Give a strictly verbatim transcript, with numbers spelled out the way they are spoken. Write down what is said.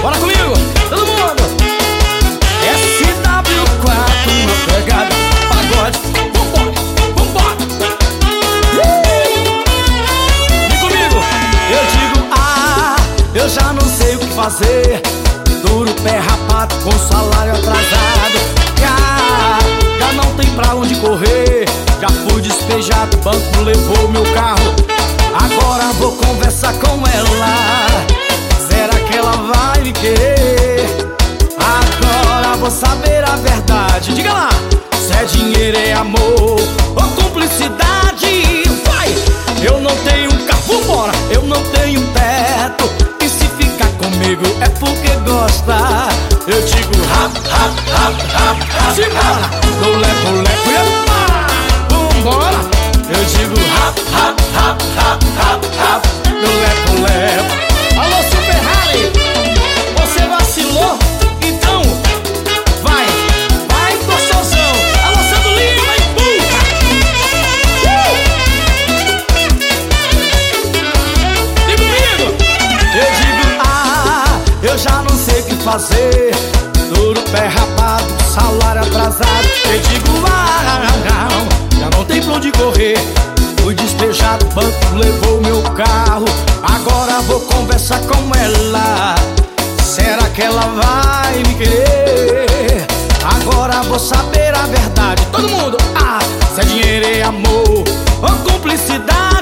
Bora comigo, todo mundo. S W quatro, uma pegada pagode. Vambora, vambora. Vem comigo. Eu digo, ah, eu já não sei o que fazer. Duro pé rapado com salário atrasado. Já, já não tem pra onde correr. Já fui despejado, o banco levou meu carro. Agora vou conversar com ela. Será que ela vai me querer? Agora vou saber a verdade. Diga lá, se é dinheiro, é amor ou cumplicidade. Vai! Eu não tenho um carro, vambora. Eu não tenho um teto. E se ficar comigo é porque gosta. Eu digo rap, rap, rap, rap, rap. Simbora! Eu levo, levo, epa! Vambora! Eu digo rap, rap, rap, rap, rap, rap. Eu levo, levo. Alô, Super Harry, você vacilou? Então vai, vai gostosão. Alô, Sandro Lima, empurra. uh! Vem comigo. Eu digo, ah, eu já não sei o que fazer. Duro pé rapado, salário atrasado. Eu digo, ah, já não tem pra onde correr. Fui despejado, o banco levou meu carro. Agora vou conversar com ela. Será que ela vai me querer? Agora vou saber a verdade. Todo mundo, ah, se é dinheiro, é amor ou cumplicidade.